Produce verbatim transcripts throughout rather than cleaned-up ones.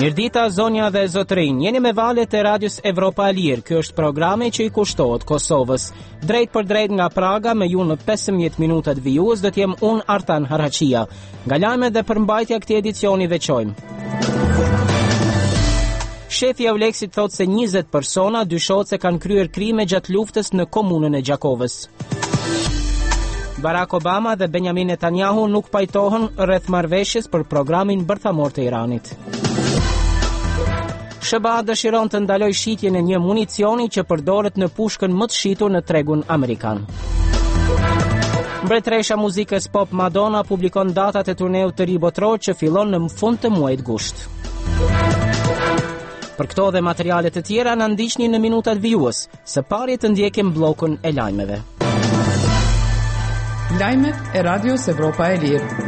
Mirdita, zonja dhe zotrin, jeni me valët e radios Evropa e Lirë. Ky është programi që i kushtohet Kosovës. Drejt për drejt nga Praga, me ju në pesëmbëdhjetë minutat vijues, do t'jem unë Artan Haraqia. Nga lajmet dhe përmbajtja këtij edicioni veçojmë. Shefi i Euleksit thot se njëzet persona dyshohet se kanë kryer krime gjatë luftës në komunën e Gjakovës. Barack Obama dhe Benjamin Netanyahu nuk pajtohen rreth marrëveshjes për programin bërthamor të Iranit. S B A dëshiron të ndalojë shitjen e një municioni që përdoret në pushkën më të shitur në tregun amerikan. Mbretëresha muzikës pop Madonna publikon datat e turneut të ri botror që fillon në fund të muajit gusht. Për këto dhe materiale të tjera na ndiqni në minutat vijues. Së pari të ndjekim bllokun e lajmeve. Lajmet e Radios Evropa e Lirë.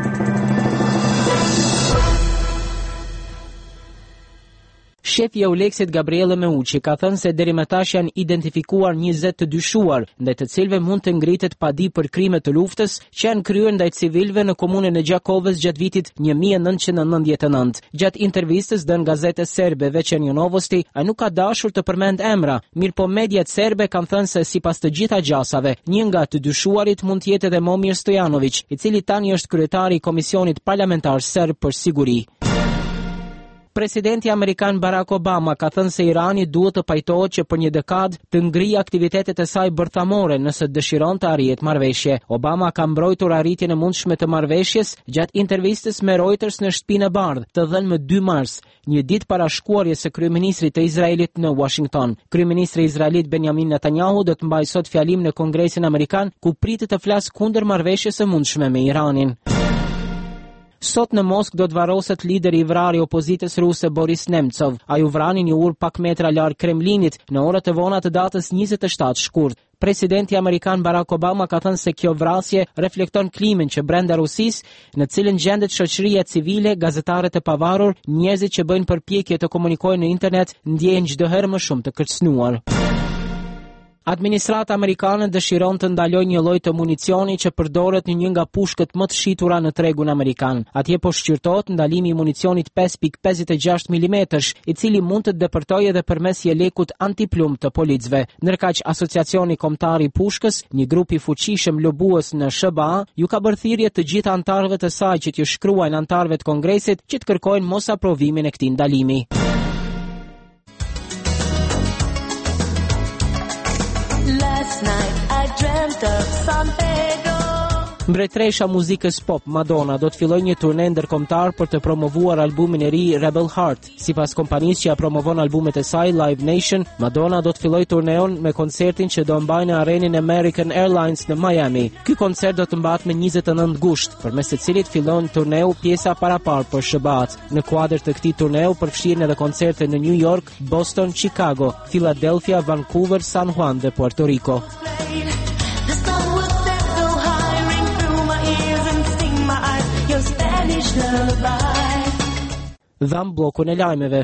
Shefi i Euleksit Gabriele Meucci ka thënë se deri më tash janë identifikuar njëzet të dyshuar, ndaj të cilëve mund të ngritet padi për krime të luftës që janë kryer ndaj civilëve në komunën e Gjakovës gjatë vitit një mijë e nëntëqind e nëntëdhjetë e nëntë. Gjatë intervistës dhënë gazetës serbe Večernji Novosti, ai nuk ka dashur të përmend emra, mirëpo mediat serbe kanë thënë se sipas të gjitha gjasave, një nga të dyshuarit mund të jetë edhe Momir Stojanović, i cili tani është kryetari i Komisionit Parlamentar Serb për Siguri. Presidenti amerikan Barack Obama ka thënë se Irani duhet të pajtohet që për një dekadë të ngrijë aktivitetet e saj bërthamore nëse dëshiron të arrihet marrëveshje. Obama ka mbrojtur arritjen e mundshme të marrëveshjes gjatë intervistës me Reuters në Shtëpinë e Bardhë, të dhënë më dy mars, një ditë para shkuarjes së kryeministrit të Izraelit në Washington. Kryeministri izraelit Benjamin Netanyahu do të mbajë sot fjalim në Kongresin amerikan, ku pritet të flasë kundër marrëveshjes së mundshme me Iranin. Sot në Moskë do të varroset lideri i vrarë i opozitës ruse Boris Nemtsov. Ai u vrani një ur pak metra larg Kremlinit në orët e vona të datës njëzet e shtatë shkurt. Presidenti amerikan Barack Obama ka thënë se kjo vrasje reflekton klimën që brenda Rusisë, në cilën gjendet shoqëria civile, gazetarët e pavarur, njerëzit që bëjnë përpjekje të komunikojnë në internet, ndjehen çdo herë më shumë të kërcënuar. Administrata amerikane dëshiron të ndalojë një lloj të municioni që përdoret në një nga pushkët më të shitura në tregun amerikan. Atje po shqyrtohet ndalimi i municionit pesë pikë pesëdhjetë e gjashtë milimetrash, i cili mund të depërtojë edhe përmes jelekut antiplum të policëve. Ndërkaq Asociacioni Kombëtar i Pushkës, një grup i fuqishëm lobues në S B A, ju ka bërë thirrje të gjithë anëtarëve të saj që t'ju shkruajnë anëtarëve të Kongresit që të kërkojnë mosaprovimin e këtij ndalimi. Mbretëresha muzikës pop Madonna do të fillojë një turne ndërkombëtar për të promovuar albumin e ri Rebel Heart. Sipas kompanisë që ja promovon albumet e saj, Live Nation, Madonna do të fillojë turneon me koncertin që do mbajë në arenën American Airlines në Miami. Ky koncert do të mbahet me njëzet e nëntë gusht, përmes të cilit fillon turneu pjesa paraparë për S B A-t. Në kuadër të këtij turneu përfshihen edhe koncerte në New York, Boston, Chicago, Philadelphia, Vancouver, San Juan dhe Puerto Rico. Dham bllokun e lajmeve.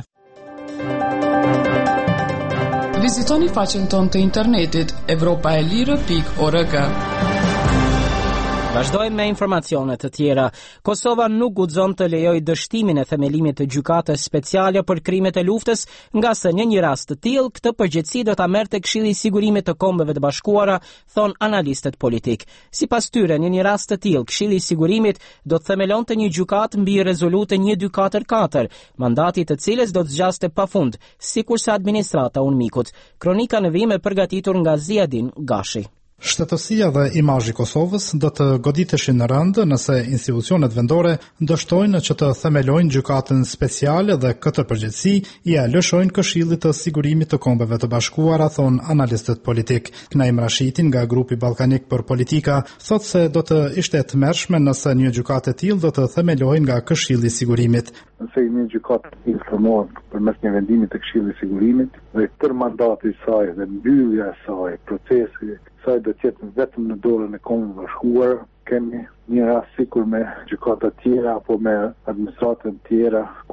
Vizitoni faqen tonë të internetit evropa e lirë pikë org. Vazhdojmë me informacione të tjera. Kosova nuk guxon të lejojë dështimin e themelimit të gjykatës speciale për krimet e luftës, nga se në një rast të tillë këtë përgjegjësi do ta merrte Këshilli i Sigurimit të Kombeve të Bashkuara, thon analistët politik. Sipas tyre, në një rast të tillë, Këshilli i Sigurimit do të themelonte një gjykatë mbi rezolutë një dy katër katër, mandati të cilës do të zgjaste pafund, sikurse administrata UNMIK-ut. Kronika në vim e përgatitur nga Ziadin Gashi. Shtetësia dhe imazhi i Kosovës do të goditeshin në rënd nëse institucionet vendore dështojnë që të themelojnë gjykatën speciale dhe këtë përgjegjësi ia lëshojnë Këshillit të Sigurimit të Kombeve të Bashkuara, thon analistët politik. Knaim Rashiti nga grupi ballkanik për politika thotë se do të ishte e tmerrshme nëse një gjykatë e tillë do të themelohej nga Këshilli i Sigurimit. Nëse një gjykatë e tillë formohet përmes një vendimi të Këshillit të Sigurimit dhe tër mandati i saj dhe mbyllja e saj, procesi saj do të jetë vetëm në dorën e Kombeve të Bashkuara, kemi një rast sikur me gjykata tjera apo me administratën tjera ku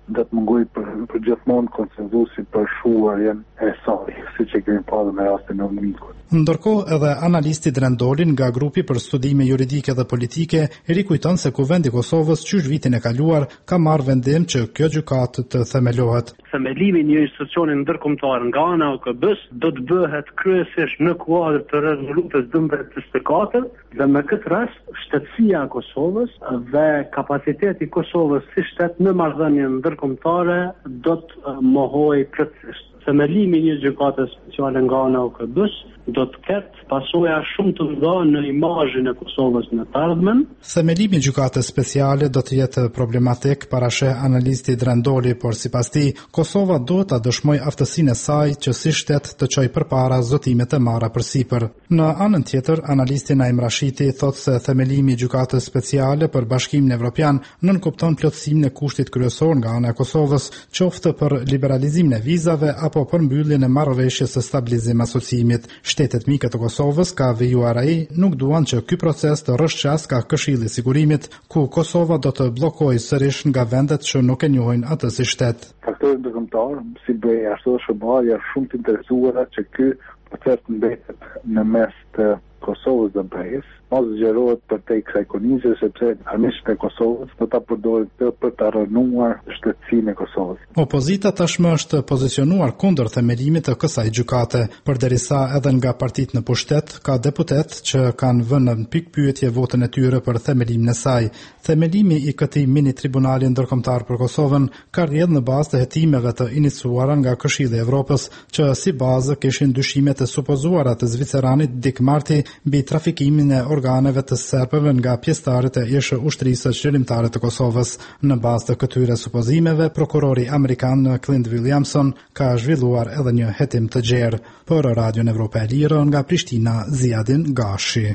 do të mungoj për, për gjithmonë konsenzusi për shuarjen e saj, siç e kemi parë me rastin e Mikut. Ndërkohë, edhe analisti Drendolin nga grupi për studime juridike dhe politike rikujton se Kuvendi i Kosovës qysh vitin e kaluar ka marrë vendim që kjo gjykatë të themelohet. Themelimi i një institucioni ndërkombëtar nga ana e O K B-s do të bëhet kryesisht në kuadër të rezolutës dhjetë njëzet e katër dhe me këtë rast shtetësia e Kosovës dhe kapaciteti i Kosovës si shtet në marrëdhënien ndërkombëtare do të mohojë plotësisht. Themelimi i një gjykate speciale nga ana e O K B-s do të ketë pasoja shumë të mëdha në imazhin e Kosovës në të ardhmen. Themelimi i gjykatës speciale do të jetë problematik, parasheh analisti Drendoli, por sipas tij, Kosova duhet ta dëshmojë aftësinë e saj që si shtet të çojë përpara zotimet e marra përsipër. Në anën tjetër, analisti Naim Rashiti thotë se themelimi i gjykatës speciale për Bashkimin Evropian nënkupton plotësimin e kushtit kryesor nga ana e Kosovës, qoftë për liberalizimin e vizave apo për mbylljen e marrëveshjes së stabilizim asociimit. Shtetet mike të Kosovës, ka vijuar ai, nuk duan që ky proces të rrshqas ka Këshilli i Sigurimit, ku Kosova do të bllokojë sërish nga vendet që nuk e njohin atë si shtet. Faktorët ndërkombëtar, si bëj ashtu shërbëmarrja shumë të interesuara që ky proces mbetet në mes të Kosovës dhe B E S, mos zgjerohet për te kësaj konizje, sepse armiqtë e Kosovës do ta përdorin këtë për të rënuar shtetësinë e Kosovës. Opozita tashmë është pozicionuar kundër themelimit të kësaj gjykate, përderisa edhe nga partitë në pushtet ka deputet që kanë vënë në pikpyetje votën e tyre për themelimin e saj. Themelimi i këtij mini tribunali ndërkombëtar për Kosovën ka rrjedhë në bazë të hetimeve të iniciuara nga Këshilli i Evropës, që si bazë kishin dyshimet e supozuara të zviceranit Dick Marty mbi trafikimin e organeve të serbëve nga pjesëtarët e ish ushtrisë qëllimtare të Kosovës. Në bazë të këtyre supozimeve, prokurori amerikan Clint Williamson ka zhvilluar edhe një hetim të gjerë. Për Radion Evropa e Lirë, nga Prishtina, Ziadin Gashi.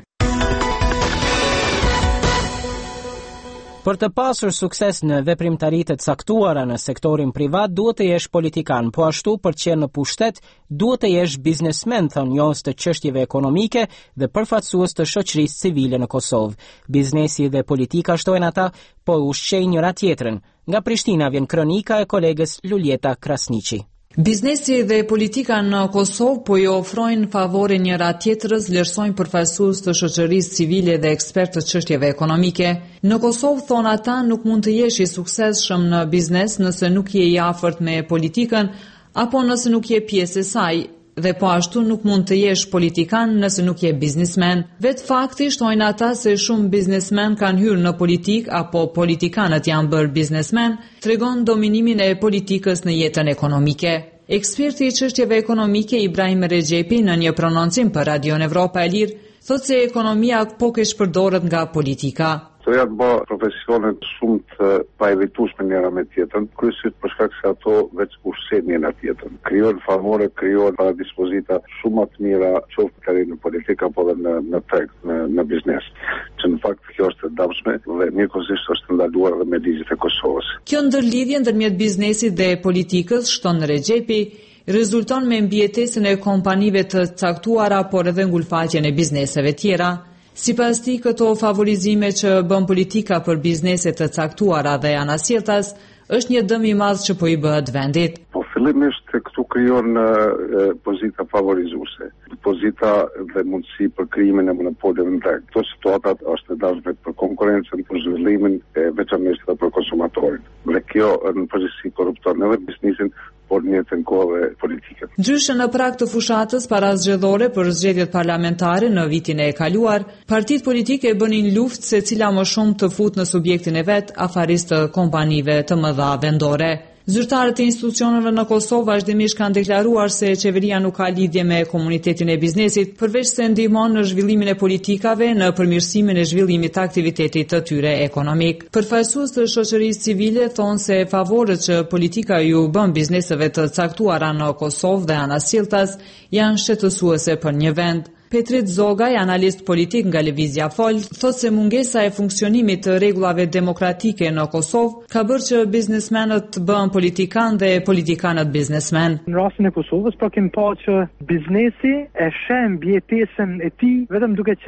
Për të pasur sukses në veprimtaritë të caktuara në sektorin privat, duhet të jesh politikan, po ashtu për të qenë në pushtet, duhet të jesh biznesmen, thon njohës të çështjeve ekonomike dhe përfaqësues të shoqërisë civile në Kosovë. Biznesi dhe politika, shtojnë ata, po ushqejnë njëra tjetrën. Nga Prishtina vjen kronika e kolegës Luljeta Krasniqi. Biznesi dhe politika në Kosovë po i ofrojnë favore njëra tjetrës, vlerësojnë përfaqësues të shoqërisë civile dhe ekspertë të çështjeve ekonomike. Në Kosovë, thon ata, nuk mund të jesh i suksesshëm në biznes nëse nuk je i afërt me politikën apo nëse nuk je pjesë e saj. Dhe po ashtu nuk mund të jesh politikan nëse nuk je biznesmen. Vetë fakti, shtojnë ata, se shumë biznesmen kanë hyrë në politik apo politikanët janë bërë biznesmen, tregon dominimin e politikës në jetën ekonomike. Eksperti i çështjeve ekonomike Ibrahim Rexhepi në një prononcim për Radion Evropa e Lirë thotë se ekonomia po keq përdoret nga politika. Të janë bë profesionet shumë të paevitueshme njëra me tjetrën, kryesisht për shkak se ato veç ushqejnë njëra tjetrën. Krijojnë favore, krijojnë para dispozita shumë më të mira, qoftë në politikë apo në në treg, në në biznes. Që në fakt kjo është e dëmshme dhe njëkohësisht është ndaluar edhe me ligjet e Kosovës. Kjo ndërlidhje ndërmjet biznesit dhe politikës, shton Rexhepi, rezulton me mbijetesën e kompanive të caktuara, por edhe ngulfaqjen e bizneseve tjera. Sipas tij, këto favorizime që bën politika për biznese të caktuara dhe anasjelltas është një dëm i madh që po i bëhet vendit. Po fillimisht këtu krijon pozita favorizuese, pozita dhe mundësi për krijimin e monopolive në treg. Këto situata është e dashur për konkurrencën, për zhvillimin e veçanërisht edhe për konsumatorin. Dhe kjo në përgjithësi korrupton edhe biznesin, por një të kohëve politike. Ndryshe në prag të fushatës para zgjedhore për zgjedhjet parlamentare në vitin e kaluar, partitë politike bënin luftë se cila më shumë të fut në subjektin e vet afarisë të kompanive të mëdha vendore. Zyrtarët e institucioneve në Kosovë vazhdimisht kanë deklaruar se qeveria nuk ka lidhje me komunitetin e biznesit, përveç se ndihmon në zhvillimin e politikave, në përmirësimin e zhvillimit të aktivitetit të tyre ekonomik. Përfaqësues të shoqërisë civile thonë se favorët që politika ju bën bizneseve të caktuara në Kosovë dhe anasjelltas janë shqetësuese për një vend. Petrit Zogaj, analist politik nga Lëvizja Fol, thotë se mungesa e funksionimit të rregullave demokratike në Kosovë ka bërë që biznesmenët bëhen politikan dhe politikanët biznesmen. Në rastin e Kosovës, pra kemi pa që biznesi e sheh mbijetesën e tij vetëm duke qenë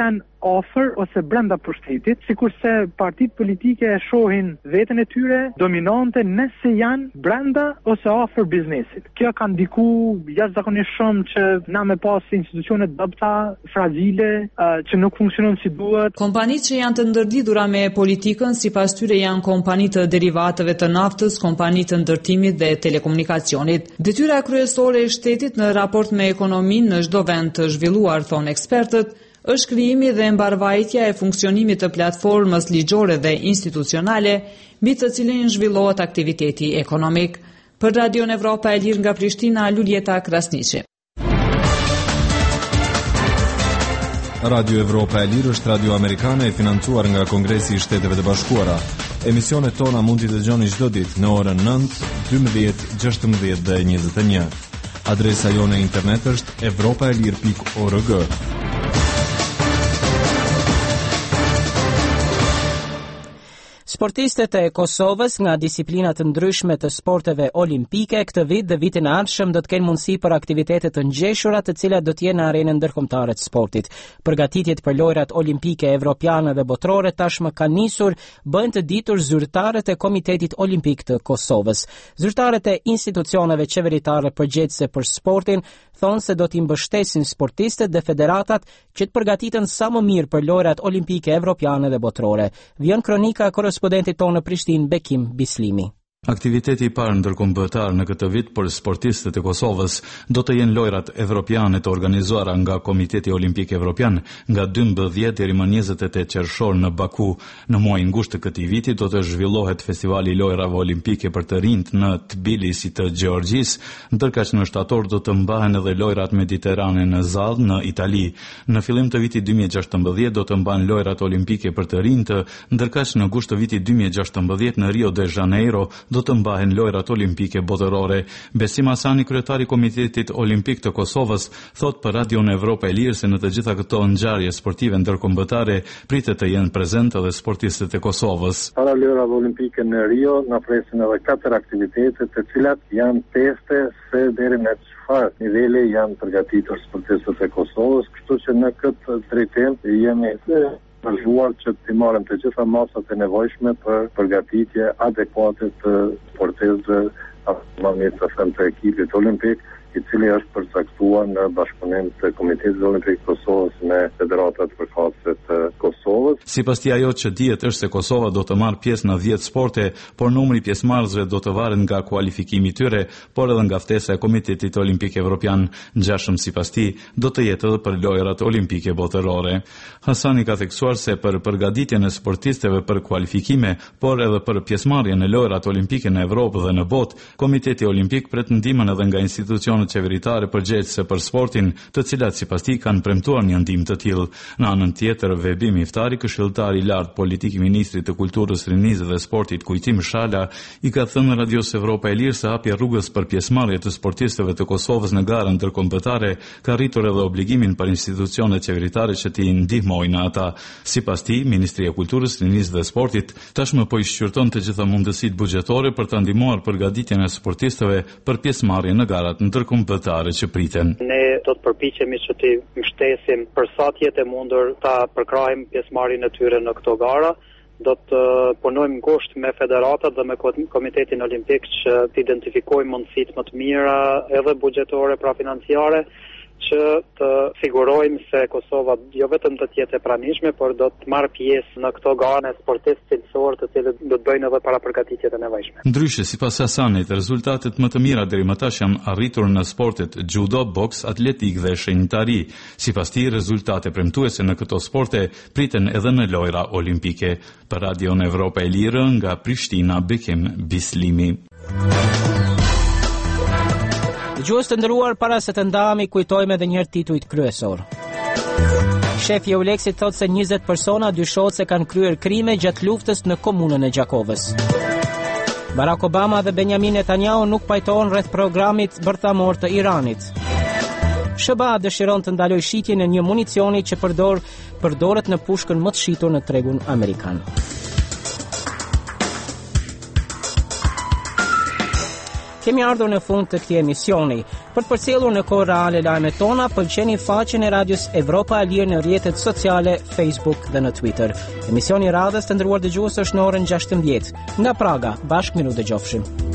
afër ose brenda pushtetit, sikurse partitë politike e shohin veten e tyre dominante nëse janë brenda ose afër biznesit. Kjo ka ndikuar jashtëzakonisht shumë që na me pas institucione dobta, fragile, uh, që nuk funksionojnë si duhet. Kompanitë që janë të ndërdhidhura me politikën, sipas tyre janë kompani të derivateve të naftës, kompani të ndërtimit dhe telekomunikacionit. Detyra kryesore e shtetit në raport me ekonominë në çdo vend të zhvilluar, thonë ekspertët, është krijimi dhe mbarvajtja e funksionimit të platformës ligjore dhe institucionale mbi të cilin zhvillohet aktiviteti ekonomik. Për Radio Evropa e Lirë nga Prishtina, Luljeta Krasniqi. Radio Evropa e Lirë është radio amerikane e financuar nga Kongresi i Shteteve të Bashkuara. Emisionet tona mund t'i dëgjoni çdo ditë në orën nëntë, dymbëdhjetë, gjashtëmbëdhjetë dhe njëzet e një. Adresa jone internet është evropaelir pikë org. Sportistët e Kosovës nga disiplinat të ndryshme të sporteve olimpike këtë vit dhe vitin e ardhshëm do të kenë mundësi për aktivitete të ngjeshura të cilat do të jenë në arenën ndërkombëtare të sportit. Përgatitjet për lojrat olimpike evropiane dhe botërore tashmë kanë nisur, bëjnë të ditur zyrtarët e Komitetit Olimpik të Kosovës. Zyrtarët e institucioneve qeveritare përgjegjëse për sportin thonë se do t'i mbështesin sportistët dhe federatat që të përgatiten sa më mirë për lojrat olimpike evropiane dhe botërore. Vjen kronika korrespondentit tonë në Prishtinë, Bekim Bislimi. Aktiviteti i parë ndërkombëtar në këtë vit për sportistët e Kosovës do të jenë lojrat evropiane të organizuara nga Komiteti Olimpik Evropian nga dymbëdhjetë deri më njëzet e tetë qershor në Baku. Në muajin gusht të këtij viti do të zhvillohet Festivali i Lojrave Olimpike për të rinjt në Tbilisi të Gjeorgjisë, ndërkaq në shtator do të mbahen edhe lojrat mediterane në Zall në Itali. Në fillim të vitit dy mijë e gjashtëmbëdhjetë do të mbahen lojrat olimpike për të rinjt, ndërkaq në gusht të vitit dy mijë e gjashtëmbëdhjetë në Rio de Janeiro do të mbahen lojrat olimpike botërore. Besim Hasani, kryetari i Komitetit Olimpik të Kosovës, thot për Radio Evropa e Lirë se në të gjitha këto ngjarje sportive ndërkombëtare pritet të jenë prezente edhe sportistët e Kosovës. Para lojrave olimpike në Rio na presin edhe katër aktivitete, të cilat janë teste se deri në çfarë niveli janë përgatitur sportistët e Kosovës, kështu që në këtë drejtim jemi vazhduar që të marrim të gjitha masat e nevojshme për përgatitje adekuate të sportistëve, më mirë të them të ekipit olimpik, i cili është përcaktuar në bashkëpunim të Komitetit Olimpik të Kosovës me federatat përkatëse të Kosovës. Sipas tij, ajo që dihet është se Kosova do të marrë pjesë në dhjetë sporte, por numri i pjesëmarrësve do të varet nga kualifikimi i tyre, por edhe nga ftesa e Komitetit Olimpik Evropian. Ngjashëm sipas tij, do të jetë edhe për lojrat olimpike botërore. Hasani ka theksuar se për përgatitjen e sportistëve për kualifikime, por edhe për pjesëmarrjen në lojrat olimpike në Evropë dhe në botë, Komiteti Olimpik pret ndihmën edhe nga institucionet qeveritare përgjegjëse për sportin, të cilat sipas tij kanë premtuar një ndihmë të tillë. Në anën tjetër, Vebim Iftari, këshilltari i lartë politik i ministrit të kulturës, rinisë dhe sportit Kujtim Shala, i ka thënë Radios Evropa e Lirë se hapja rrugës për pjesëmarrje të sportistëve të Kosovës në garën ndërkombëtare ka rritur edhe obligimin për institucionet qeveritare që t'i ndihmojnë ata. Sipas tij, Ministria e Kulturës, Rinisë dhe Sportit tashmë po i shqyrton të gjitha mundësitë buxhetore për të ndihmuar përgatitjen e sportistëve për pjesëmarrje në garat ndërkombëtare kombëtare që priten. Ne do të përpiqemi që të mbështesim për sa të jetë mundur ta përkrahim pjesëmarrjen e tyre në këto gara. Do të punojmë ngushtë me federatat dhe me Komitetin Olimpik që të identifikojmë mundësitë më të mira edhe buxhetore, pra financiare, që të sigurojmë se Kosova jo vetëm të jetë e pranishme, por do të marrë pjesë në këto gane sportistë cilësor të cilët do të bëjnë edhe para përgatitjet e nevojshme. Ndryshe, sipas Hasanit, rezultatet më të mira deri më tash janë arritur në sportet judo, boks, atletik dhe shenjtari. Sipas tij, rezultate premtuese në këto sporte priten edhe në lojra olimpike. Për Radio Evropa e Lirë nga Prishtina, Bekim Bislimi. Dëgjues të nderuar, para se të ndahemi kujtojmë edhe një herë titujt kryesor. Shefi i Euleksit thotë se njëzet persona dyshohet se kanë kryer krime gjatë luftës në komunën e Gjakovës. Barack Obama dhe Benjamin Netanyahu nuk pajtohen rreth programit bërthamor të Iranit. S B A dëshiron të ndalojë shitjen e një municioni që përdor përdoret në pushkën më të shitur në tregun amerikan. Kemi ardhur në fund të këtij emisioni. Për të përcjellur në kohë reale lajmet tona, pëlqeni faqen e radios Evropa e Lirë në rrjetet sociale, Facebook dhe në Twitter. Emisioni i radhës të nderuar dëgjues është në orën gjashtëmbëdhjetë. Nga Praga, bashkë miru dëgjofshim.